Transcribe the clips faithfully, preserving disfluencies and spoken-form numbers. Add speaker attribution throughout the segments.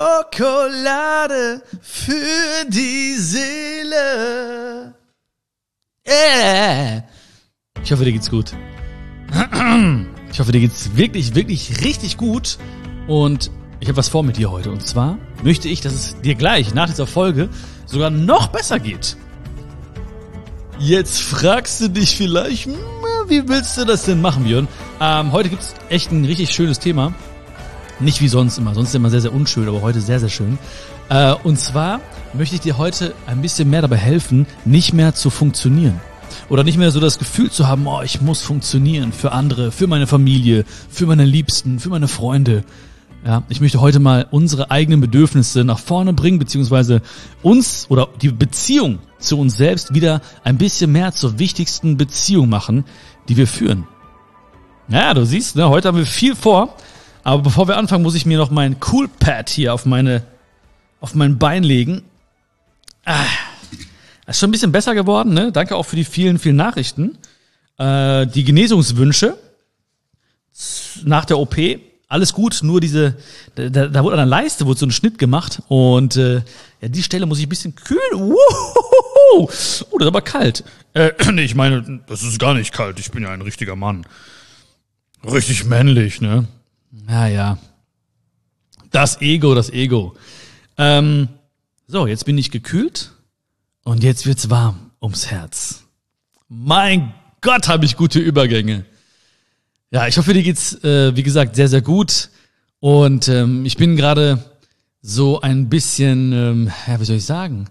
Speaker 1: Schokolade für die Seele. Yeah. Ich hoffe, dir geht's gut. Ich hoffe, dir geht's wirklich, wirklich richtig gut. Und ich habe was vor mit dir heute. Und zwar möchte ich, dass es dir gleich nach dieser Folge sogar noch besser geht. Jetzt fragst du dich vielleicht, wie willst du das denn machen, Björn? Ähm, heute gibt's echt ein richtig schönes Thema. Nicht wie sonst immer, sonst immer sehr, sehr unschön, aber heute sehr, sehr schön. Äh, und zwar möchte ich dir heute ein bisschen mehr dabei helfen, nicht mehr zu funktionieren. Oder nicht mehr so das Gefühl zu haben, oh, ich muss funktionieren für andere, für meine Familie, für meine Liebsten, für meine Freunde. Ja, ich möchte heute mal unsere eigenen Bedürfnisse nach vorne bringen, beziehungsweise uns oder die Beziehung zu uns selbst wieder ein bisschen mehr zur wichtigsten Beziehung machen, die wir führen. Ja, du siehst, ne, heute haben wir viel vor. Aber bevor wir anfangen, muss ich mir noch mein Cool Pad hier auf meine, auf mein Bein legen. Ah, ist schon ein bisschen besser geworden, ne? Danke auch für die vielen, vielen Nachrichten. Äh, die Genesungswünsche nach der O P, alles gut, nur diese, da, da wurde an der Leiste wurde so ein Schnitt gemacht und äh, ja, die Stelle muss ich ein bisschen kühlen. Uhuhu. Oh, das ist aber kalt. Äh, nee, ich meine, das ist gar nicht kalt. Ich bin ja ein richtiger Mann. Richtig männlich, ne? Ja, ja. Das Ego, das Ego. Ähm, so, jetzt bin ich gekühlt und jetzt wird's warm ums Herz. Mein Gott, habe ich gute Übergänge. Ja, ich hoffe, dir geht's, äh, wie gesagt, sehr, sehr gut. Und ähm, ich bin gerade so ein bisschen, ähm, ja, wie soll ich sagen?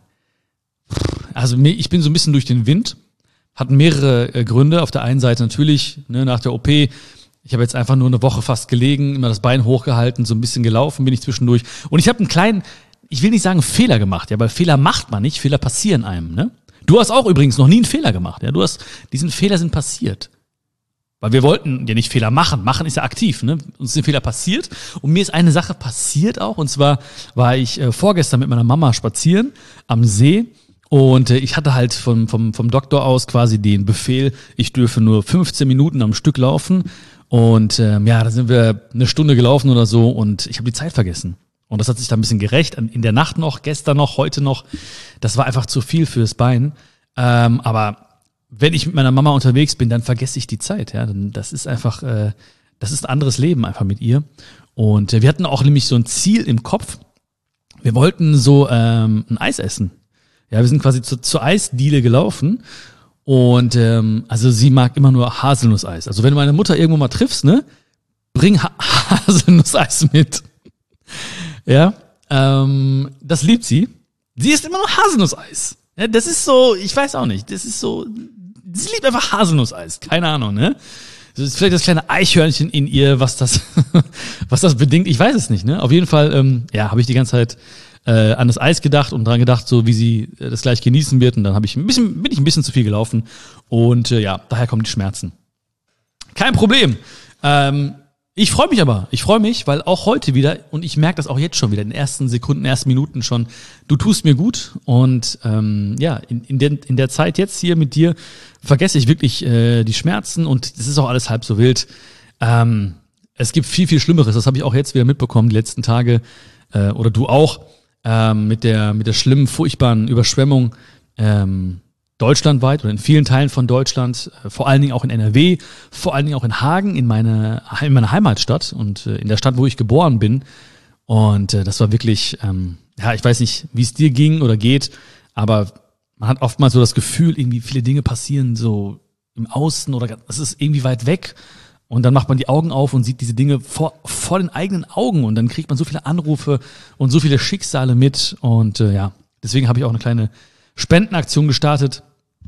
Speaker 1: Also ich bin so ein bisschen durch den Wind. Hat mehrere äh, Gründe. Auf der einen Seite natürlich, ne, nach der O P. Ich habe jetzt einfach nur eine Woche fast gelegen, immer das Bein hochgehalten, so ein bisschen gelaufen bin ich zwischendurch. Und ich habe einen kleinen, ich will nicht sagen Fehler gemacht, ja, weil Fehler macht man nicht, Fehler passieren einem, ne? Du hast auch übrigens noch nie einen Fehler gemacht, ja? Du hast, diesen Fehler sind passiert. Weil wir wollten ja nicht Fehler machen, machen ist ja aktiv, ne? Uns sind Fehler passiert und mir ist eine Sache passiert auch, und zwar war ich äh, vorgestern mit meiner Mama spazieren am See. Und äh, ich hatte halt vom, vom, vom Doktor aus quasi den Befehl, ich dürfe nur fünfzehn Minuten am Stück laufen. Und ähm, ja, da sind wir eine Stunde gelaufen oder so und ich habe die Zeit vergessen. Und das hat sich da ein bisschen gerecht. In der Nacht noch, gestern noch, heute noch. Das war einfach zu viel fürs Bein. Ähm, aber wenn ich mit meiner Mama unterwegs bin, dann vergesse ich die Zeit. Ja, das ist einfach, äh, das ist ein anderes Leben einfach mit ihr. Und äh, wir hatten auch nämlich so ein Ziel im Kopf. Wir wollten so ähm, ein Eis essen. Ja, wir sind quasi zu, zur Eisdiele gelaufen. Und ähm, also sie mag immer nur Haselnusseis. Also wenn du meine Mutter irgendwo mal triffst, ne, bring ha- Haselnusseis mit. Ja, ähm, das liebt sie. Sie isst immer nur Haselnusseis. Ja, das ist so, ich weiß auch nicht, das ist so, sie liebt einfach Haselnusseis. Keine Ahnung, ne? Das ist vielleicht das kleine Eichhörnchen in ihr, was das, was das bedingt. Ich weiß es nicht, ne? Auf jeden Fall, ähm, ja, habe ich die ganze Zeit Äh, an das Eis gedacht und dran gedacht, so wie sie äh, das gleich genießen wird. Und dann habe ich ein bisschen, bin ich ein bisschen zu viel gelaufen. Und äh, ja, daher kommen die Schmerzen. Kein Problem. Ähm, ich freue mich aber. Ich freue mich, weil auch heute wieder, und ich merke das auch jetzt schon wieder, in den ersten Sekunden, ersten Minuten schon, du tust mir gut. Und ähm, ja, in, in, der, in der Zeit jetzt hier mit dir vergesse ich wirklich äh, die Schmerzen und das ist auch alles halb so wild. Ähm, es gibt viel, viel Schlimmeres. Das habe ich auch jetzt wieder mitbekommen, die letzten Tage. Äh, oder du auch. Ähm, mit der mit der schlimmen, furchtbaren Überschwemmung ähm, deutschlandweit oder in vielen Teilen von Deutschland, äh, vor allen Dingen auch in N R W, vor allen Dingen auch in Hagen, in, meine, in meiner Heimatstadt und äh, in der Stadt, wo ich geboren bin. Und äh, das war wirklich, ähm, ja, ich weiß nicht, wie es dir ging oder geht, aber man hat oftmals so das Gefühl, irgendwie viele Dinge passieren so im Außen oder es ist irgendwie weit weg. Und dann macht man die Augen auf und sieht diese Dinge vor, vor den eigenen Augen und dann kriegt man so viele Anrufe und so viele Schicksale mit und äh, ja, deswegen habe ich auch eine kleine Spendenaktion gestartet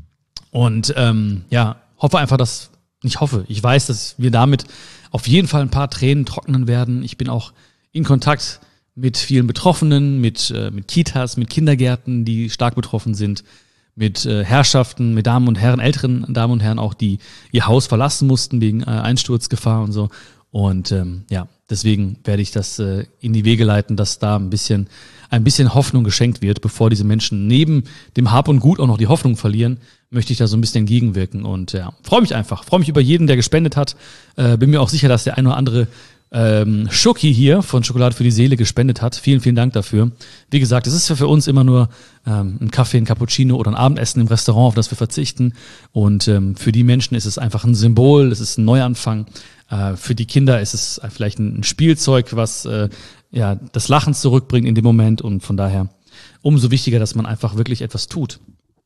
Speaker 1: und ähm, ja, hoffe einfach, dass, ich hoffe, ich weiß, dass wir damit auf jeden Fall ein paar Tränen trocknen werden. Ich bin auch in Kontakt mit vielen Betroffenen, mit, äh, mit Kitas, mit Kindergärten, die stark betroffen sind, mit äh, Herrschaften, mit Damen und Herren, älteren Damen und Herren auch, die ihr Haus verlassen mussten wegen äh, Einsturzgefahr und so. Und ähm, ja, deswegen werde ich das äh, in die Wege leiten, dass da ein bisschen ein bisschen Hoffnung geschenkt wird, bevor diese Menschen neben dem Hab und Gut auch noch die Hoffnung verlieren, möchte ich da so ein bisschen entgegenwirken. Und ja, freue mich einfach, freue mich über jeden, der gespendet hat. Äh, bin mir auch sicher, dass der ein oder andere ähm, Schoki hier von Schokolade für die Seele gespendet hat. Vielen, vielen Dank dafür. Wie gesagt, es ist für uns immer nur ähm, ein Kaffee, ein Cappuccino oder ein Abendessen im Restaurant, auf das wir verzichten. Und ähm, für die Menschen ist es einfach ein Symbol, es ist ein Neuanfang. Äh, für die Kinder ist es vielleicht ein Spielzeug, was äh, ja das Lachen zurückbringt in dem Moment. Und von daher umso wichtiger, dass man einfach wirklich etwas tut.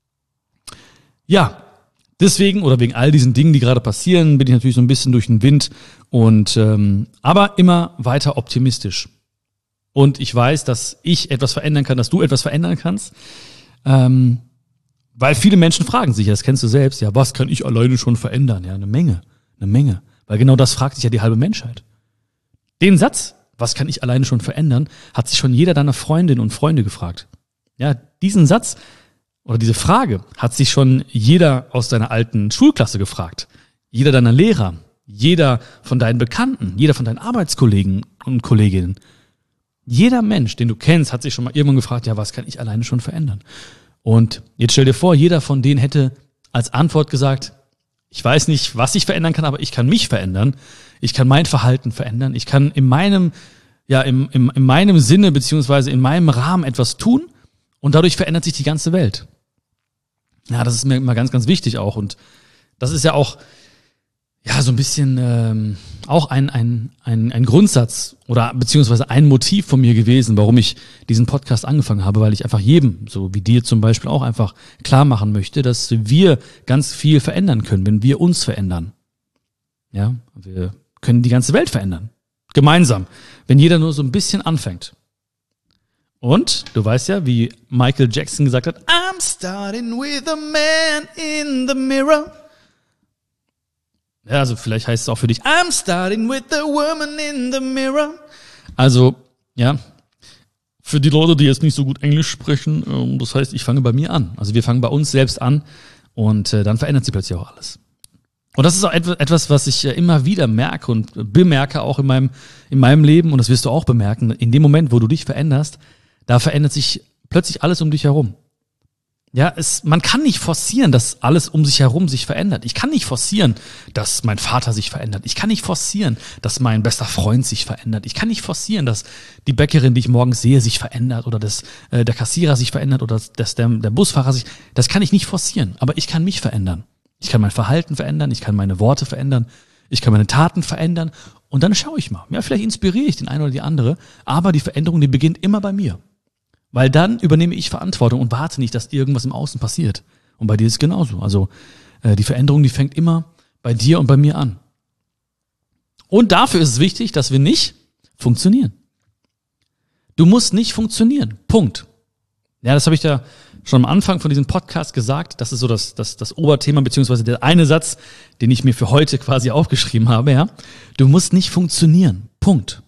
Speaker 1: Ja, deswegen oder wegen all diesen Dingen, die gerade passieren, bin ich natürlich so ein bisschen durch den Wind und ähm, aber immer weiter optimistisch. Und ich weiß, dass ich etwas verändern kann, dass du etwas verändern kannst, ähm, weil viele Menschen fragen sich, das kennst du selbst, ja, was kann ich alleine schon verändern? Ja, eine Menge, eine Menge, weil genau das fragt sich ja die halbe Menschheit. Den Satz, was kann ich alleine schon verändern, hat sich schon jeder deiner Freundinnen und Freunde gefragt. Ja, diesen Satz oder diese Frage hat sich schon jeder aus deiner alten Schulklasse gefragt. Jeder deiner Lehrer, jeder von deinen Bekannten, jeder von deinen Arbeitskollegen und Kolleginnen. Jeder Mensch, den du kennst, hat sich schon mal irgendwann gefragt, ja, was kann ich alleine schon verändern? Und jetzt stell dir vor, jeder von denen hätte als Antwort gesagt, ich weiß nicht, was ich verändern kann, aber ich kann mich verändern. Ich kann mein Verhalten verändern. Ich kann in meinem, ja, im, im, in meinem Sinne beziehungsweise in meinem Rahmen etwas tun und dadurch verändert sich die ganze Welt. Ja, das ist mir immer ganz, ganz wichtig auch. Und das ist ja auch ja so ein bisschen ähm, auch ein, ein, ein, ein Grundsatz oder beziehungsweise ein Motiv von mir gewesen, warum ich diesen Podcast angefangen habe, weil ich einfach jedem, so wie dir zum Beispiel auch einfach klar machen möchte, dass wir ganz viel verändern können, wenn wir uns verändern. Ja, wir können die ganze Welt verändern. Gemeinsam. Wenn jeder nur so ein bisschen anfängt. Und du weißt ja, wie Michael Jackson gesagt hat, I'm starting with a man in the mirror. Ja, also vielleicht heißt es auch für dich, I'm starting with a woman in the mirror. Also, ja, für die Leute, die jetzt nicht so gut Englisch sprechen, das heißt, ich fange bei mir an. Also wir fangen bei uns selbst an und äh, dann verändert sich plötzlich auch alles. Und das ist auch etwas, was ich immer wieder merke und bemerke auch in meinem, in meinem Leben, und das wirst du auch bemerken, in dem Moment, wo du dich veränderst, da verändert sich plötzlich alles um dich herum. Ja, es, man kann nicht forcieren, dass alles um sich herum sich verändert. Ich kann nicht forcieren, dass mein Vater sich verändert. Ich kann nicht forcieren, dass mein bester Freund sich verändert. Ich kann nicht forcieren, dass die Bäckerin, die ich morgens sehe, sich verändert oder dass äh, der Kassierer sich verändert oder dass der, der Busfahrer sich. Das kann ich nicht forcieren, aber ich kann mich verändern. Ich kann mein Verhalten verändern, ich kann meine Worte verändern, ich kann meine Taten verändern und dann schaue ich mal. Ja, vielleicht inspiriere ich den einen oder die andere, aber die Veränderung, die beginnt immer bei mir. Weil dann übernehme ich Verantwortung und warte nicht, dass irgendwas im Außen passiert. Und bei dir ist es genauso. Also äh, die Veränderung, die fängt immer bei dir und bei mir an. Und dafür ist es wichtig, dass wir nicht funktionieren. Du musst nicht funktionieren. Punkt. Ja, das habe ich da schon am Anfang von diesem Podcast gesagt. Das ist so das, das, das Oberthema, beziehungsweise der eine Satz, den ich mir für heute quasi aufgeschrieben habe. Ja, du musst nicht funktionieren. Punkt.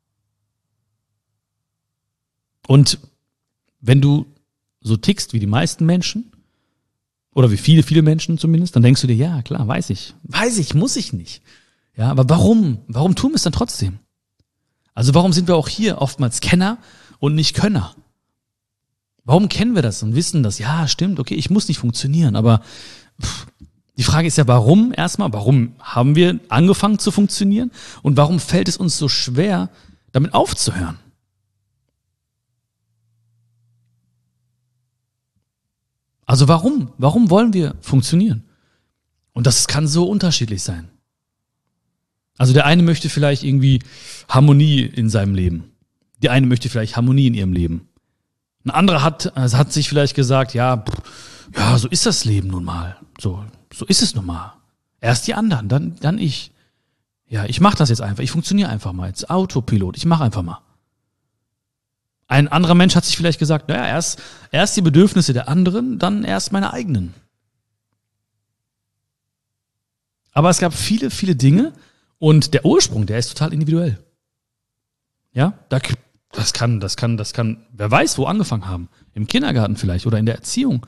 Speaker 1: Und wenn du so tickst wie die meisten Menschen, oder wie viele, viele Menschen zumindest, dann denkst du dir, ja, klar, weiß ich. Weiß ich, muss ich nicht. Ja, aber warum? Warum tun wir es dann trotzdem? Also warum sind wir auch hier oftmals Kenner und nicht Könner? Warum kennen wir das und wissen das? Ja, stimmt, okay, ich muss nicht funktionieren, aber pff, die Frage ist ja, warum erstmal? Warum haben wir angefangen zu funktionieren? Und warum fällt es uns so schwer, damit aufzuhören? Also warum? Warum wollen wir funktionieren? Und das kann so unterschiedlich sein. Also der eine möchte vielleicht irgendwie Harmonie in seinem Leben. Die eine möchte vielleicht Harmonie in ihrem Leben. Ein anderer hat, also hat sich vielleicht gesagt, ja, pff, ja, so ist das Leben nun mal. So, so ist es nun mal. Erst die anderen, dann, dann ich. Ja, ich mache das jetzt einfach. Ich funktioniere einfach mal als Autopilot. Ich mache einfach mal. Ein anderer Mensch hat sich vielleicht gesagt, naja, erst, erst die Bedürfnisse der anderen, dann erst meine eigenen. Aber es gab viele, viele Dinge und der Ursprung, der ist total individuell. Ja, da, das kann, das kann, das kann, wer weiß, wo angefangen haben. Im Kindergarten vielleicht oder in der Erziehung.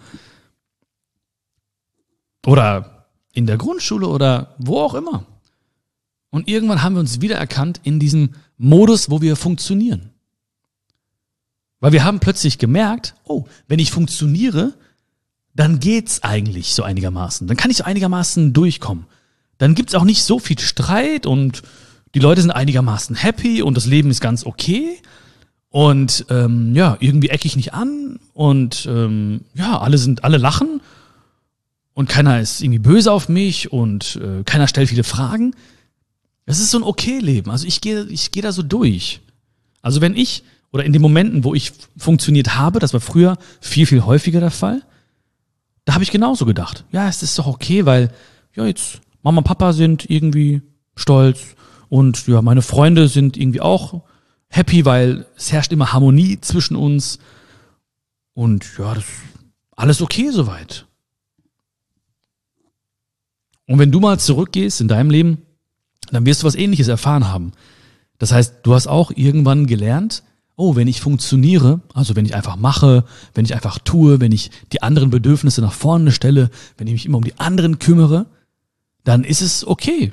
Speaker 1: Oder in der Grundschule oder wo auch immer. Und irgendwann haben wir uns wiedererkannt in diesem Modus, wo wir funktionieren. Weil wir haben plötzlich gemerkt, oh, wenn ich funktioniere, dann geht's eigentlich so einigermaßen. Dann kann ich so einigermaßen durchkommen. Dann gibt's auch nicht so viel Streit und die Leute sind einigermaßen happy und das Leben ist ganz okay. Und ähm, ja, irgendwie ecke ich nicht an und ähm, ja, alle sind, alle lachen und keiner ist irgendwie böse auf mich und äh, keiner stellt viele Fragen. Es ist so ein okay Leben. Also ich gehe, ich gehe da so durch. Also wenn ich oder in den Momenten, wo ich funktioniert habe, das war früher viel viel häufiger der Fall, da habe ich genauso gedacht. Ja, es ist doch okay, weil ja jetzt Mama und Papa sind irgendwie stolz und ja meine Freunde sind irgendwie auch happy, weil es herrscht immer Harmonie zwischen uns. Und ja, das ist alles okay soweit. Und wenn du mal zurückgehst in deinem Leben, dann wirst du was Ähnliches erfahren haben. Das heißt, du hast auch irgendwann gelernt, oh, wenn ich funktioniere, also wenn ich einfach mache, wenn ich einfach tue, wenn ich die anderen Bedürfnisse nach vorne stelle, wenn ich mich immer um die anderen kümmere, dann ist es okay.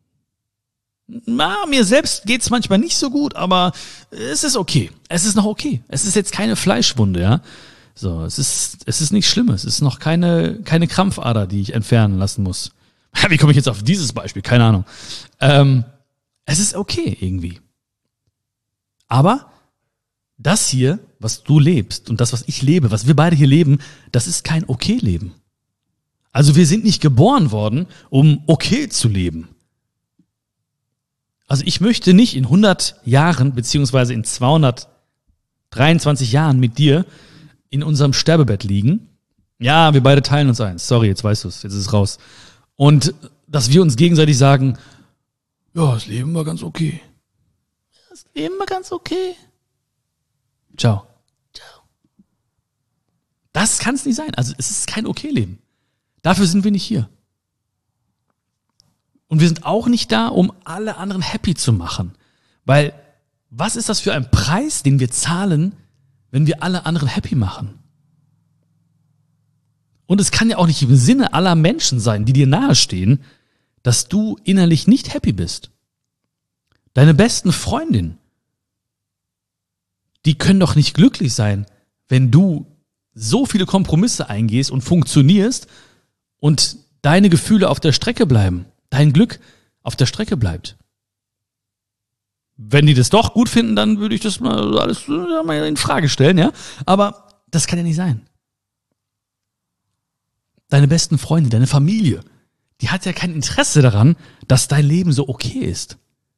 Speaker 1: Na, mir selbst geht's manchmal nicht so gut, aber es ist okay. Es ist noch okay. Es ist jetzt keine Fleischwunde, ja. So, es ist, es ist nichts Schlimmes. Es ist noch keine, keine Krampfader, die ich entfernen lassen muss. Wie komme ich jetzt auf dieses Beispiel? Keine Ahnung. Ähm, es ist okay irgendwie. Aber das hier, was du lebst und das, was ich lebe, was wir beide hier leben, das ist kein Okay-Leben. Also wir sind nicht geboren worden, um okay zu leben. Also ich möchte nicht in hundert Jahren, beziehungsweise in zweihundertdreiundzwanzig Jahren mit dir in unserem Sterbebett liegen. Ja, wir beide teilen uns eins. Sorry, jetzt weißt du es, jetzt ist es raus. Und dass wir uns gegenseitig sagen, ja, das Leben war ganz okay. Das Leben war ganz okay. Ciao. Ciao. Das kann es nicht sein. Also es ist kein Okay-Leben. Dafür sind wir nicht hier. Und wir sind auch nicht da, um alle anderen happy zu machen. Weil, was ist das für ein Preis, den wir zahlen, wenn wir alle anderen happy machen? Und es kann ja auch nicht im Sinne aller Menschen sein, die dir nahestehen, dass du innerlich nicht happy bist. Deine besten Freundinnen, die können doch nicht glücklich sein, wenn du so viele Kompromisse eingehst und funktionierst und deine Gefühle auf der Strecke bleiben. Dein Glück auf der Strecke bleibt. Wenn die das doch gut finden, dann würde ich das mal alles mal in Frage stellen, ja. Aber das kann ja nicht sein. Deine besten Freunde, deine Familie, die hat ja kein Interesse daran, dass dein Leben so okay ist.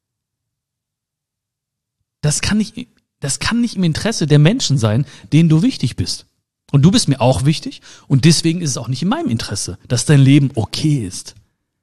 Speaker 1: Das kann nicht, das kann nicht im Interesse der Menschen sein, denen du wichtig bist. Und du bist mir auch wichtig und deswegen ist es auch nicht in meinem Interesse, dass dein Leben okay ist.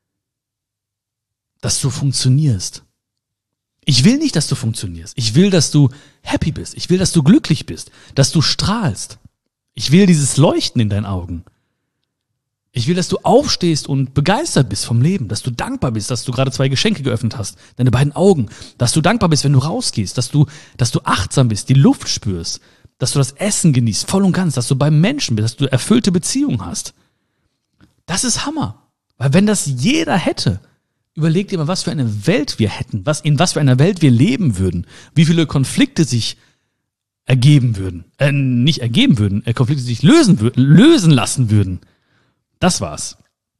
Speaker 1: Dass du funktionierst. Ich will nicht, dass du funktionierst. Ich will, dass du happy bist. Ich will, dass du glücklich bist. Dass du strahlst. Ich will dieses Leuchten in deinen Augen. Ich will, dass du aufstehst und begeistert bist vom Leben. Dass du dankbar bist, dass du gerade zwei Geschenke geöffnet hast. Deine beiden Augen. Dass du dankbar bist, wenn du rausgehst. Dass du, dass du achtsam bist, die Luft spürst. Dass du das Essen genießt, voll und ganz. Dass du beim Menschen bist. Dass du erfüllte Beziehungen hast. Das ist Hammer. Weil wenn das jeder hätte, überleg dir mal, was für eine Welt wir hätten, was, in was für einer Welt wir leben würden, wie viele Konflikte sich ergeben würden, äh, nicht ergeben würden, äh, Konflikte sich lösen würden, lösen lassen würden. Das war's.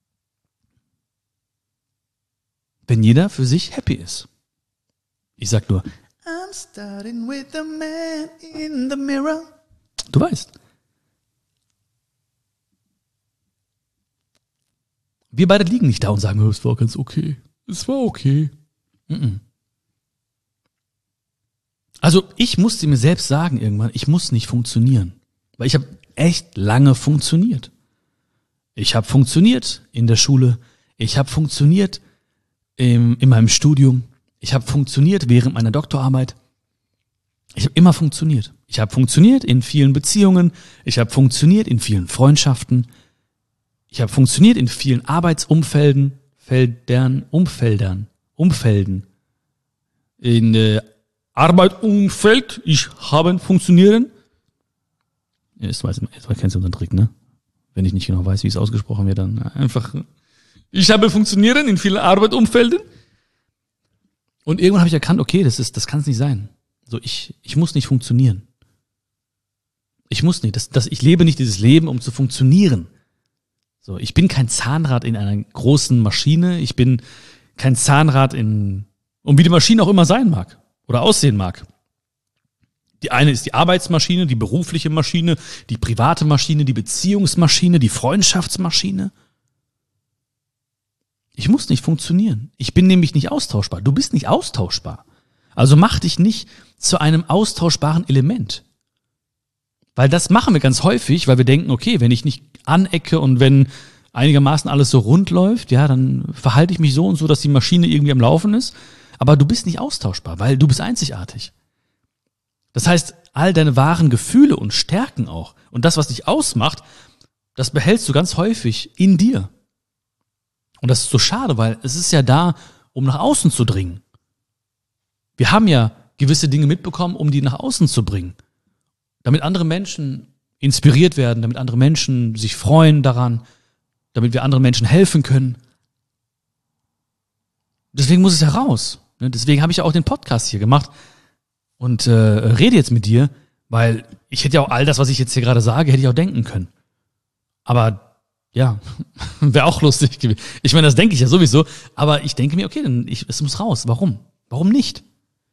Speaker 1: Wenn jeder für sich happy ist. Ich sag nur, I'm starting with the man in the mirror. Du weißt. Wir beide liegen nicht da und sagen, es war ganz okay. Es war okay. Mm-mm. Also ich musste mir selbst sagen irgendwann, ich muss nicht funktionieren. Weil ich habe echt lange funktioniert. Ich habe funktioniert in der Schule. Ich habe funktioniert im, in meinem Studium. Ich habe funktioniert während meiner Doktorarbeit. Ich habe immer funktioniert. Ich habe funktioniert in vielen Beziehungen. Ich habe funktioniert in vielen Freundschaften. Ich habe funktioniert in vielen Arbeitsumfelden, Feldern, Umfeldern, Umfelden. In äh, Arbeitsumfeld, ich habe funktionieren. Jetzt weiß jetzt kennst du unseren Trick, ne? Wenn ich nicht genau weiß, wie es ausgesprochen wird, dann einfach. Ich habe funktionieren in vielen Arbeitsumfelden. Und irgendwann habe ich erkannt, okay, das ist, das kann es nicht sein. So, ich, ich muss nicht funktionieren. Ich muss nicht. Das, das, ich lebe nicht dieses Leben, um zu funktionieren. So, ich bin kein Zahnrad in einer großen Maschine. Ich bin kein Zahnrad in, Und wie die Maschine auch immer sein mag oder aussehen mag. Die eine ist die Arbeitsmaschine, die berufliche Maschine, die private Maschine, die Beziehungsmaschine, die Freundschaftsmaschine. Ich muss nicht funktionieren. Ich bin nämlich nicht austauschbar. Du bist nicht austauschbar. Also mach dich nicht zu einem austauschbaren Element. Weil das machen wir ganz häufig, weil wir denken, okay, wenn ich nicht anecke und wenn einigermaßen alles so rund läuft, ja, dann verhalte ich mich so und so, dass die Maschine irgendwie am Laufen ist. Aber du bist nicht austauschbar, weil du bist einzigartig. Das heißt, all deine wahren Gefühle und Stärken auch und das, was dich ausmacht, das behältst du ganz häufig in dir. Und das ist so schade, weil es ist ja da, um nach außen zu dringen. Wir haben ja gewisse Dinge mitbekommen, um die nach außen zu bringen. Damit andere Menschen inspiriert werden, damit andere Menschen sich freuen daran, damit wir anderen Menschen helfen können. Deswegen muss es ja raus. Deswegen habe ich ja auch den Podcast hier gemacht und äh, rede jetzt mit dir, weil ich hätte ja auch all das, was ich jetzt hier gerade sage, hätte ich auch denken können. Aber ja, wäre auch lustig gewesen. Ich meine, das denke ich ja sowieso, aber ich denke mir, okay, dann ich, es muss raus. Warum? Warum nicht?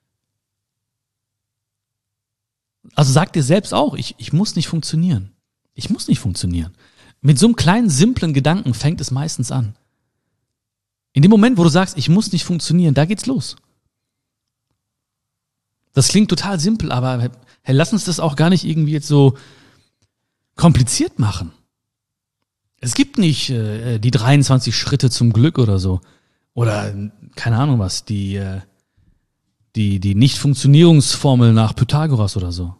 Speaker 1: Also sag dir selbst auch, ich, ich muss nicht funktionieren. Ich muss nicht funktionieren. Mit so einem kleinen, simplen Gedanken fängt es meistens an. In dem Moment, wo du sagst, ich muss nicht funktionieren, da geht's los. Das klingt total simpel, aber hey, lass uns das auch gar nicht irgendwie jetzt so kompliziert machen. Es gibt nicht äh, die dreiundzwanzig Schritte zum Glück oder so. Oder, keine Ahnung was, die, äh, die, die Nicht-Funktionierungsformel nach Pythagoras oder so.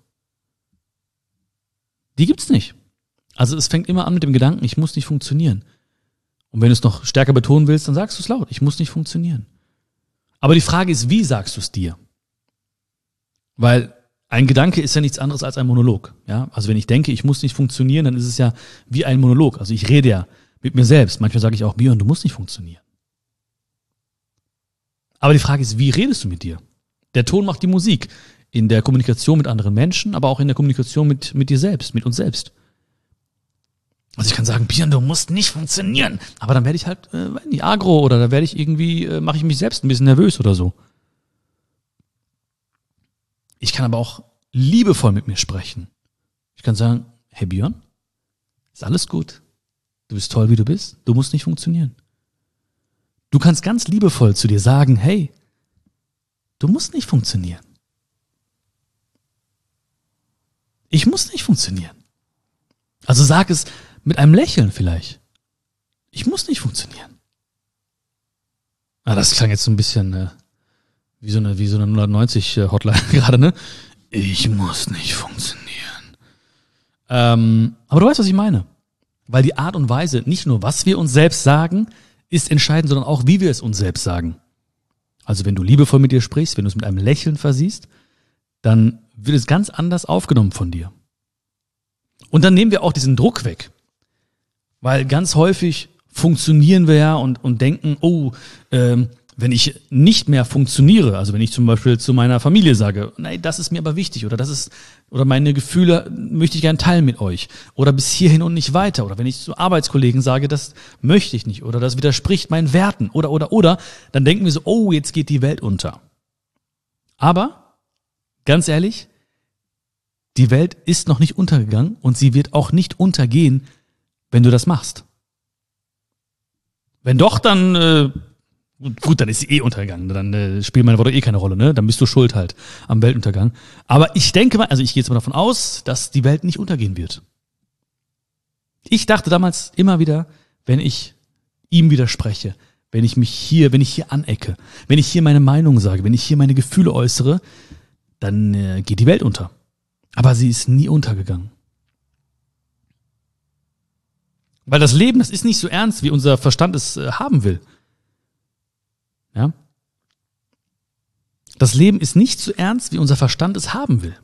Speaker 1: Die gibt's nicht. Also es fängt immer an mit dem Gedanken, ich muss nicht funktionieren. Und wenn du es noch stärker betonen willst, dann sagst du es laut, ich muss nicht funktionieren. Aber die Frage ist, wie sagst du es dir? Weil ein Gedanke ist ja nichts anderes als ein Monolog. Ja? Also wenn ich denke, ich muss nicht funktionieren, dann ist es ja wie ein Monolog. Also ich rede ja mit mir selbst. Manchmal sage ich auch, Björn, du musst nicht funktionieren. Aber die Frage ist, wie redest du mit dir? Der Ton macht die Musik. In der Kommunikation mit anderen Menschen, aber auch in der Kommunikation mit, mit dir selbst, mit uns selbst. Also ich kann sagen, Björn, du musst nicht funktionieren. Aber dann werde ich halt äh, nicht agro oder da werde ich irgendwie, äh, mache ich mich selbst ein bisschen nervös oder so. Ich kann aber auch liebevoll mit mir sprechen. Ich kann sagen, hey Björn, ist alles gut. Du bist toll, wie du bist. Du musst nicht funktionieren. Du kannst ganz liebevoll zu dir sagen, hey, du musst nicht funktionieren. Ich muss nicht funktionieren. Also sag es mit einem Lächeln vielleicht. Ich muss nicht funktionieren. Ah, das klang jetzt so ein bisschen äh, wie so eine wie so eine null neunzig Hotline gerade, ne? Ich muss nicht funktionieren. Ähm, aber du weißt, was ich meine. Weil die Art und Weise, nicht nur was wir uns selbst sagen, ist entscheidend, sondern auch wie wir es uns selbst sagen. Also wenn du liebevoll mit dir sprichst, wenn du es mit einem Lächeln versiehst, dann wird es ganz anders aufgenommen von dir. Und dann nehmen wir auch diesen Druck weg. Weil ganz häufig funktionieren wir ja und, und denken, oh, ähm, wenn ich nicht mehr funktioniere, also wenn ich zum Beispiel zu meiner Familie sage, nein, das ist mir aber wichtig oder das ist, oder meine Gefühle möchte ich gerne teilen mit euch oder bis hierhin und nicht weiter oder wenn ich zu Arbeitskollegen sage, das möchte ich nicht oder das widerspricht meinen Werten oder, oder, oder, dann denken wir so, oh, jetzt geht die Welt unter. Aber, ganz ehrlich, die Welt ist noch nicht untergegangen und sie wird auch nicht untergehen, wenn du das machst. Wenn doch, dann, äh, gut, dann ist sie eh untergegangen. Dann äh, spielen meine Worte eh keine Rolle, ne? Dann bist du schuld halt am Weltuntergang. Aber ich denke mal, also ich gehe jetzt mal davon aus, dass die Welt nicht untergehen wird. Ich dachte damals immer wieder, wenn ich ihm widerspreche, wenn ich mich hier, wenn ich hier anecke, wenn ich hier meine Meinung sage, wenn ich hier meine Gefühle äußere, dann äh, geht die Welt unter. Aber sie ist nie untergegangen. Weil das Leben, das ist nicht so ernst, wie unser Verstand es äh, haben will. Ja? Das Leben ist nicht so ernst, wie unser Verstand es haben will.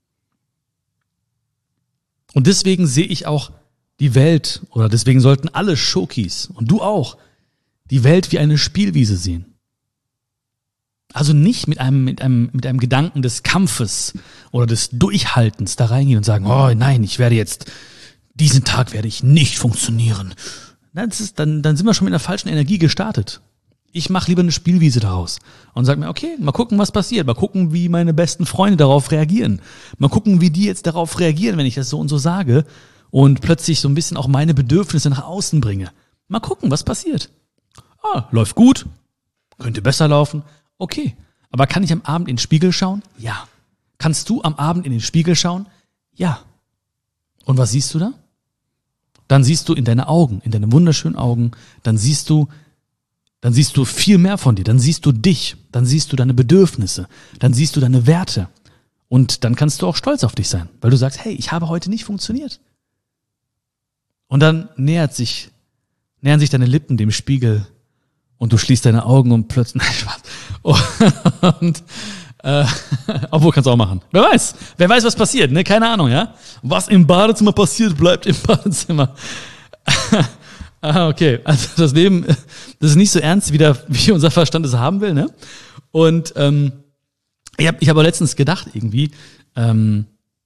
Speaker 1: Und deswegen sehe ich auch die Welt, oder deswegen sollten alle Schokis, und du auch, die Welt wie eine Spielwiese sehen. Also nicht mit einem, mit einem, mit einem Gedanken des Kampfes oder des Durchhaltens da reingehen und sagen, oh nein, ich werde jetzt, diesen Tag werde ich nicht funktionieren. Das ist, dann, dann sind wir schon mit einer falschen Energie gestartet. Ich mache lieber eine Spielwiese daraus und sage mir, okay, mal gucken, was passiert. Mal gucken, wie meine besten Freunde darauf reagieren. Mal gucken, wie die jetzt darauf reagieren, wenn ich das so und so sage und plötzlich so ein bisschen auch meine Bedürfnisse nach außen bringe. Mal gucken, was passiert. Ah, läuft gut, könnte besser laufen. Okay, aber kann ich am Abend in den Spiegel schauen? Ja. Kannst du am Abend in den Spiegel schauen? Ja. Und was siehst du da? Dann siehst du in deine Augen, in deine wunderschönen Augen, dann siehst du Dann siehst du viel mehr von dir, dann siehst du dich, dann siehst du deine Bedürfnisse, dann siehst du deine Werte und dann kannst du auch stolz auf dich sein, weil du sagst, hey, ich habe heute nicht funktioniert. Und dann nähert sich, nähern sich deine Lippen dem Spiegel und du schließt deine Augen und plötzlich, nein, Spaß. Und, äh, obwohl kannst du auch machen. Wer weiß, wer weiß, was passiert, ne? Keine Ahnung, ja? Was im Badezimmer passiert, bleibt im Badezimmer. Ah, okay. Also das Leben, das ist nicht so ernst, wie, der, wie unser Verstand es haben will, ne? Und ähm, ich habe ich hab auch letztens gedacht irgendwie, ähm,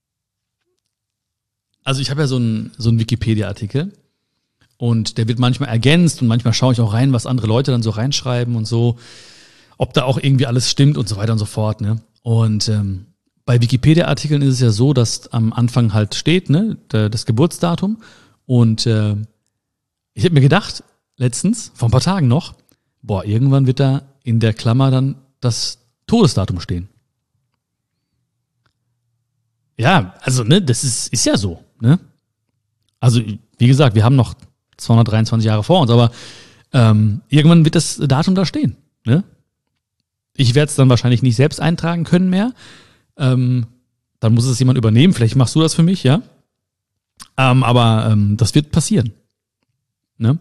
Speaker 1: also ich habe ja so einen so einen Wikipedia-Artikel und der wird manchmal ergänzt und manchmal schaue ich auch rein, was andere Leute dann so reinschreiben und so, ob da auch irgendwie alles stimmt und so weiter und so fort, ne? Und ähm, bei Wikipedia-Artikeln ist es ja so, dass am Anfang halt steht, ne, das Geburtsdatum und äh, ich habe mir gedacht, letztens, vor ein paar Tagen noch, boah, irgendwann wird da in der Klammer dann das Todesdatum stehen. Ja, also, ne, das ist, ist ja so, ne? Also, wie gesagt, wir haben noch zweihundertdreiundzwanzig Jahre vor uns, aber ähm, irgendwann wird das Datum da stehen, ne? Ich werde es dann wahrscheinlich nicht selbst eintragen können mehr. Ähm, dann muss es jemand übernehmen. Vielleicht machst du das für mich, ja? Ähm, aber ähm, das wird passieren. Ne?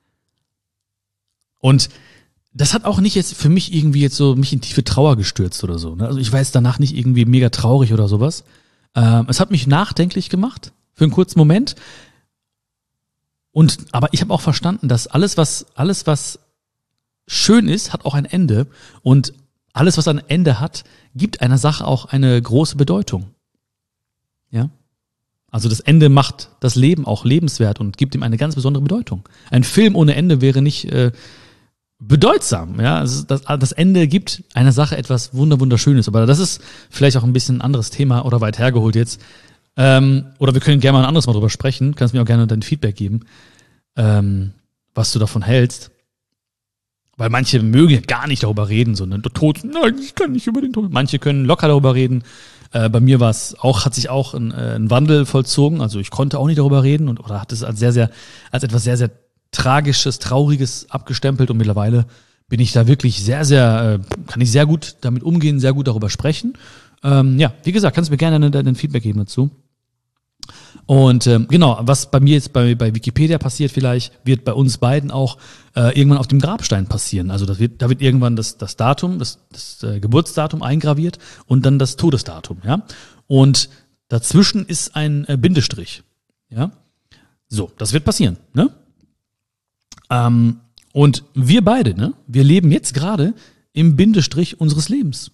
Speaker 1: Und das hat auch nicht jetzt für mich irgendwie jetzt so mich in tiefe Trauer gestürzt oder so. Ne? Also ich war jetzt danach nicht irgendwie mega traurig oder sowas. Ähm, es hat mich nachdenklich gemacht für einen kurzen Moment. Und aber ich habe auch verstanden, dass alles was alles was schön ist, hat auch ein Ende. Und alles was ein Ende hat, gibt einer Sache auch eine große Bedeutung. Ja. Also das Ende macht das Leben auch lebenswert und gibt ihm eine ganz besondere Bedeutung. Ein Film ohne Ende wäre nicht äh, bedeutsam. Ja, also das, das Ende gibt einer Sache etwas wunder wunderschönes. Aber das ist vielleicht auch ein bisschen ein anderes Thema oder weit hergeholt jetzt. Ähm, oder wir können gerne mal ein anderes Mal drüber sprechen. Kannst mir auch gerne dein Feedback geben, ähm, was du davon hältst. Weil manche mögen ja gar nicht darüber reden, so, ne? Der Tod, nein, ich kann nicht über den Tod. Manche können locker darüber reden. Äh, bei mir war es auch, hat sich auch ein, äh, ein Wandel vollzogen. Also ich konnte auch nicht darüber reden und oder hat es als sehr, sehr, als etwas sehr, sehr Tragisches, Trauriges abgestempelt und mittlerweile bin ich da wirklich sehr, sehr, äh, kann ich sehr gut damit umgehen, sehr gut darüber sprechen. Ähm, ja, wie gesagt, kannst du mir gerne dein Feedback geben dazu. Und ähm, genau, was bei mir jetzt bei, bei Wikipedia passiert vielleicht, wird bei uns beiden auch äh, irgendwann auf dem Grabstein passieren. Also das wird, da wird irgendwann das, das Datum, das, das äh, Geburtsdatum eingraviert und dann das Todesdatum, ja. Und dazwischen ist ein äh, Bindestrich, ja. So, das wird passieren, ne? Ähm, und wir beide, ne, wir leben jetzt gerade im Bindestrich unseres Lebens.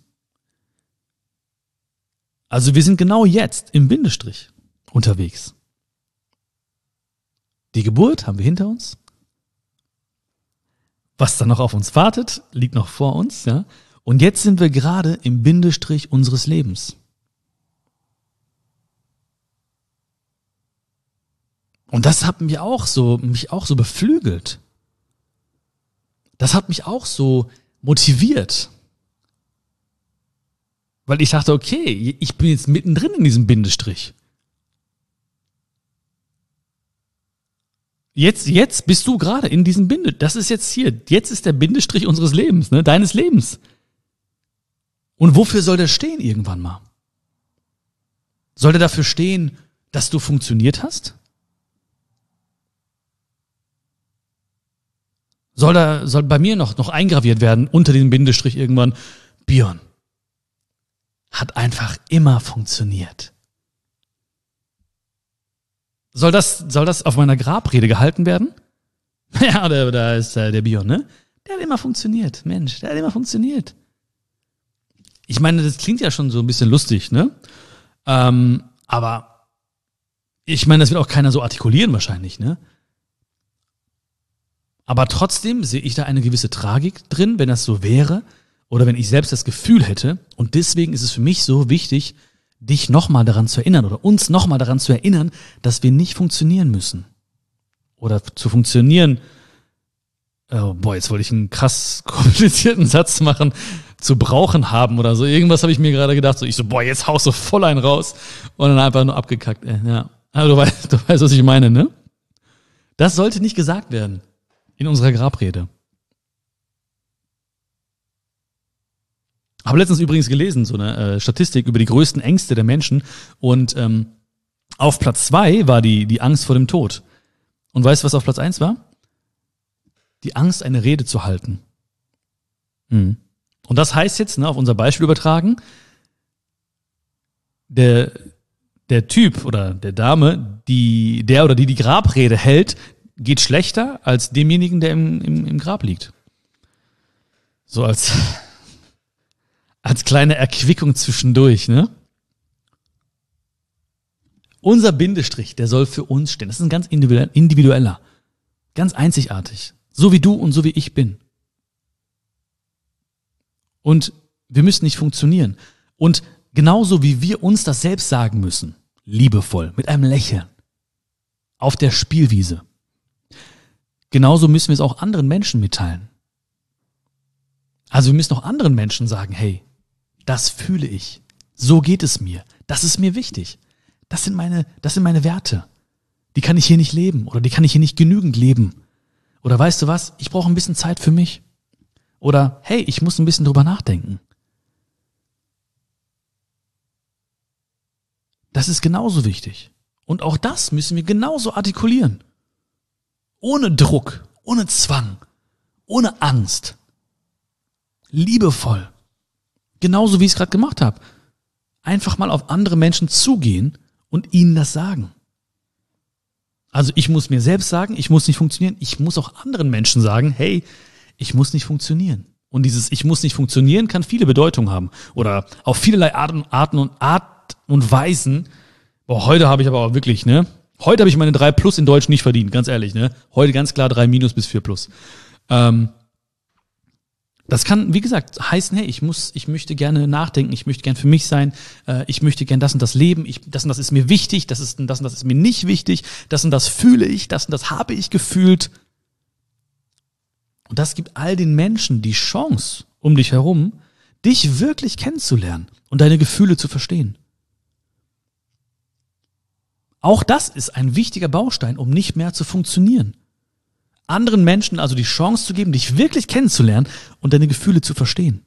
Speaker 1: Also wir sind genau jetzt im Bindestrich unterwegs. Die Geburt haben wir hinter uns. Was dann noch auf uns wartet, liegt noch vor uns, ja. Und jetzt sind wir gerade im Bindestrich unseres Lebens. Und das hat mich auch so, mich auch so beflügelt. Das hat mich auch so motiviert. Weil ich dachte, okay, ich bin jetzt mittendrin in diesem Bindestrich. Jetzt, jetzt bist du gerade in diesem Binde. Das ist jetzt hier. Jetzt ist der Bindestrich unseres Lebens, ne, deines Lebens. Und wofür soll der stehen irgendwann mal? Soll der dafür stehen, dass du funktioniert hast? Soll da, soll bei mir noch, noch eingraviert werden unter diesem Bindestrich irgendwann? Björn hat einfach immer funktioniert. Soll das, soll das auf meiner Grabrede gehalten werden? Ja, da, da ist äh, der Björn, ne? Der hat immer funktioniert, Mensch, der hat immer funktioniert. Ich meine, das klingt ja schon so ein bisschen lustig, ne? Ähm, aber ich meine, das wird auch keiner so artikulieren wahrscheinlich, ne? Aber trotzdem sehe ich da eine gewisse Tragik drin, wenn das so wäre oder wenn ich selbst das Gefühl hätte. Und deswegen ist es für mich so wichtig, dich nochmal daran zu erinnern oder uns nochmal daran zu erinnern, dass wir nicht funktionieren müssen. Oder zu funktionieren, oh boah, jetzt wollte ich einen krass komplizierten Satz machen, zu brauchen haben oder so. Irgendwas habe ich mir gerade gedacht, so ich so, boah, jetzt haust du voll einen raus und dann einfach nur abgekackt. Ey, ja. Aber du weißt, du weißt, was ich meine, ne? Das sollte nicht gesagt werden in unserer Grabrede. Habe letztens übrigens gelesen, so eine äh, Statistik über die größten Ängste der Menschen und ähm, auf Platz zwei war die, die Angst vor dem Tod. Und weißt du, was auf Platz eins war? Die Angst, eine Rede zu halten. Hm. Und das heißt jetzt, ne, auf unser Beispiel übertragen, der, der Typ oder der Dame, die, der oder die die Grabrede hält, geht schlechter als demjenigen, der im, im, im Grab liegt. So als, als kleine Erquickung zwischendurch, ne? Unser Bindestrich, der soll für uns stehen. Das ist ein ganz individueller, ganz einzigartig. So wie du und so wie ich bin. Und wir müssen nicht funktionieren. Und genauso wie wir uns das selbst sagen müssen, liebevoll, mit einem Lächeln, auf der Spielwiese, genauso müssen wir es auch anderen Menschen mitteilen. Also wir müssen auch anderen Menschen sagen, hey, das fühle ich, so geht es mir, das ist mir wichtig, das sind meine, das sind meine Werte, die kann ich hier nicht leben oder die kann ich hier nicht genügend leben. Oder weißt du was, ich brauche ein bisschen Zeit für mich. Oder hey, ich muss ein bisschen drüber nachdenken. Das ist genauso wichtig. Und auch das müssen wir genauso artikulieren. Ohne Druck, ohne Zwang, ohne Angst. Liebevoll. Genauso wie ich es gerade gemacht habe. Einfach mal auf andere Menschen zugehen und ihnen das sagen. Also ich muss mir selbst sagen, ich muss nicht funktionieren. Ich muss auch anderen Menschen sagen, hey, ich muss nicht funktionieren. Und dieses Ich muss nicht funktionieren kann viele Bedeutungen haben. Oder auf vielerlei Arten, Arten und Art und Weisen. Boah, heute habe ich aber auch wirklich, ne? Heute habe ich meine drei plus in Deutsch nicht verdient, ganz ehrlich, ne? Heute ganz klar drei minus bis vier plus. Ähm, das kann, wie gesagt, heißen, hey, ich muss, ich möchte gerne nachdenken, ich möchte gerne für mich sein, äh, ich möchte gerne das und das leben, ich, das und das ist mir wichtig, das ist, das und das ist mir nicht wichtig, das und das fühle ich, das und das habe ich gefühlt. Und das gibt all den Menschen die Chance, um dich herum, dich wirklich kennenzulernen und deine Gefühle zu verstehen. Auch das ist ein wichtiger Baustein, um nicht mehr zu funktionieren. Anderen Menschen also die Chance zu geben, dich wirklich kennenzulernen und deine Gefühle zu verstehen.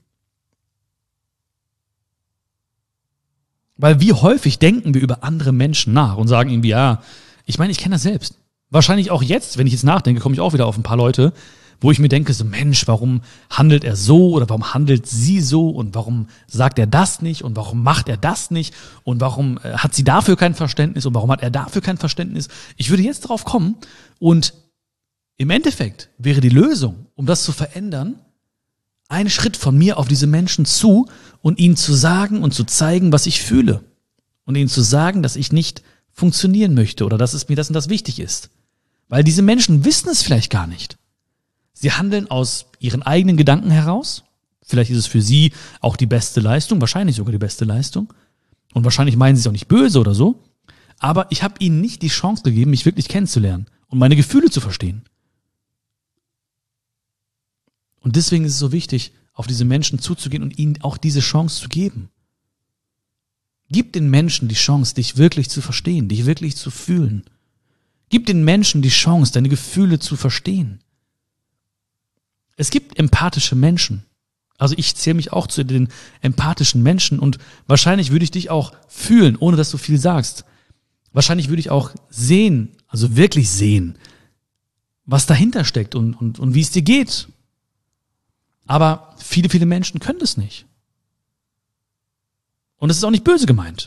Speaker 1: Weil wie häufig denken wir über andere Menschen nach und sagen irgendwie, ja, ich meine, ich kenne das selbst. Wahrscheinlich auch jetzt, wenn ich jetzt nachdenke, komme ich auch wieder auf ein paar Leute, wo ich mir denke, so Mensch, warum handelt er so oder warum handelt sie so und warum sagt er das nicht und warum macht er das nicht und warum äh, hat sie dafür kein Verständnis und warum hat er dafür kein Verständnis. Ich würde jetzt darauf kommen und im Endeffekt wäre die Lösung, um das zu verändern, ein Schritt von mir auf diese Menschen zu und ihnen zu sagen und zu zeigen, was ich fühle und ihnen zu sagen, dass ich nicht funktionieren möchte oder dass es mir das und das wichtig ist. Weil diese Menschen wissen es vielleicht gar nicht. Sie handeln aus ihren eigenen Gedanken heraus. Vielleicht ist es für sie auch die beste Leistung, wahrscheinlich sogar die beste Leistung. Und wahrscheinlich meinen sie es auch nicht böse oder so. Aber ich habe ihnen nicht die Chance gegeben, mich wirklich kennenzulernen und meine Gefühle zu verstehen. Und deswegen ist es so wichtig, auf diese Menschen zuzugehen und ihnen auch diese Chance zu geben. Gib den Menschen die Chance, dich wirklich zu verstehen, dich wirklich zu fühlen. Gib den Menschen die Chance, deine Gefühle zu verstehen. Es gibt empathische Menschen. Also ich zähle mich auch zu den empathischen Menschen und wahrscheinlich würde ich dich auch fühlen, ohne dass du viel sagst. Wahrscheinlich würde ich auch sehen, also wirklich sehen, was dahinter steckt und, und, und wie es dir geht. Aber viele, viele Menschen können das nicht. Und es ist auch nicht böse gemeint.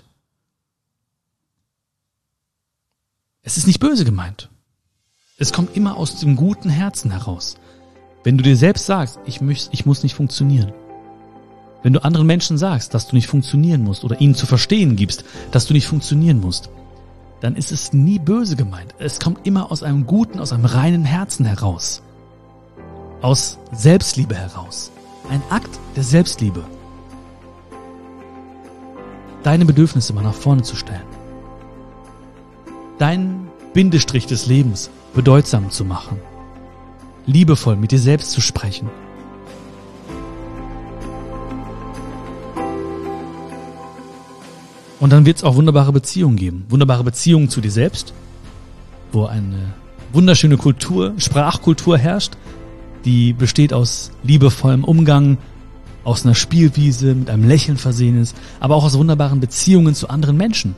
Speaker 1: Es ist nicht böse gemeint. Es kommt immer aus dem guten Herzen heraus. Wenn du dir selbst sagst, ich, muss, ich muss nicht funktionieren. Wenn du anderen Menschen sagst, dass du nicht funktionieren musst oder ihnen zu verstehen gibst, dass du nicht funktionieren musst, dann ist es nie böse gemeint. Es kommt immer aus einem guten, aus einem reinen Herzen heraus. aus Selbstliebe heraus. Ein Akt der Selbstliebe. Deine Bedürfnisse mal nach vorne zu stellen. Deinen Bindestrich des Lebens bedeutsam zu machen. Liebevoll mit dir selbst zu sprechen. Und dann wird es auch wunderbare Beziehungen geben. Wunderbare Beziehungen zu dir selbst, wo eine wunderschöne Kultur, Sprachkultur herrscht, die besteht aus liebevollem Umgang, aus einer Spielwiese, mit einem Lächeln versehen ist, aber auch aus wunderbaren Beziehungen zu anderen Menschen.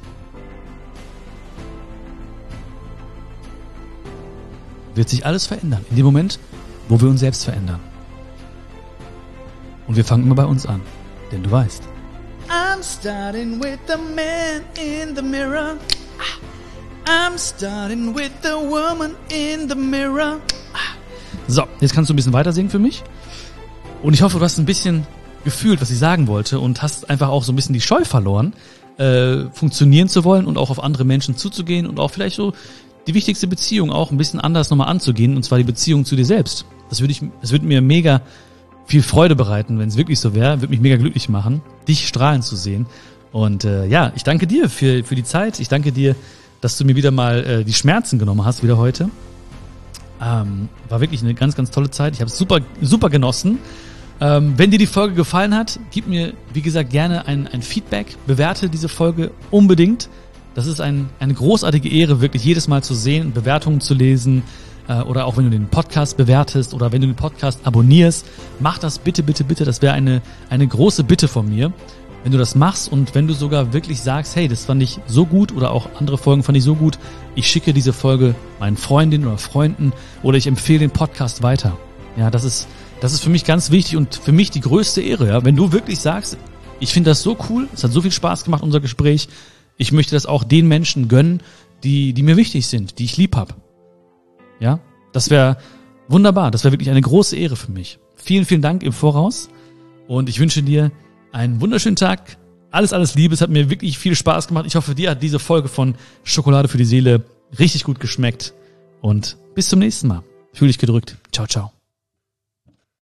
Speaker 1: Wird sich alles verändern, in dem Moment, wo wir uns selbst verändern. Und wir fangen immer bei uns an, denn du weißt. I'm starting with the man in the mirror. I'm starting with the woman in the mirror. So, jetzt kannst du ein bisschen weiter singen für mich. Und ich hoffe, du hast ein bisschen gefühlt, was ich sagen wollte und hast einfach auch so ein bisschen die Scheu verloren, äh, funktionieren zu wollen und auch auf andere Menschen zuzugehen und auch vielleicht so die wichtigste Beziehung auch ein bisschen anders nochmal anzugehen, und zwar die Beziehung zu dir selbst. Das würde ich, das würde mir mega viel Freude bereiten, wenn es wirklich so wäre, würde mich mega glücklich machen, dich strahlen zu sehen. Und äh, ja, ich danke dir für für die Zeit. Ich danke dir, dass du mir wieder mal äh, die Schmerzen genommen hast, wieder heute. Ähm, war wirklich eine ganz, ganz tolle Zeit. Ich habe es super, super genossen. Ähm, wenn dir die Folge gefallen hat, gib mir, wie gesagt, gerne ein, ein Feedback. Bewerte diese Folge unbedingt. Das ist ein, eine großartige Ehre, wirklich jedes Mal zu sehen, Bewertungen zu lesen. Äh, oder auch wenn du den Podcast bewertest oder wenn du den Podcast abonnierst. Mach das bitte, bitte, bitte. Das wäre eine, eine große Bitte von mir. Wenn du das machst und wenn du sogar wirklich sagst, hey, das fand ich so gut oder auch andere Folgen fand ich so gut, ich schicke diese Folge meinen Freundinnen oder Freunden oder ich empfehle den Podcast weiter. Ja, das ist, das ist für mich ganz wichtig und für mich die größte Ehre, ja. Wenn du wirklich sagst, ich finde das so cool, es hat so viel Spaß gemacht, unser Gespräch, ich möchte das auch den Menschen gönnen, die, die mir wichtig sind, die ich lieb hab. Ja, das wäre wunderbar, das wäre wirklich eine große Ehre für mich. Vielen, vielen Dank im Voraus und ich wünsche dir einen wunderschönen Tag. Alles, alles Liebe. Es hat mir wirklich viel Spaß gemacht. Ich hoffe, dir hat diese Folge von Schokolade für die Seele richtig gut geschmeckt. Und bis zum nächsten Mal. Fühl dich gedrückt. Ciao, ciao.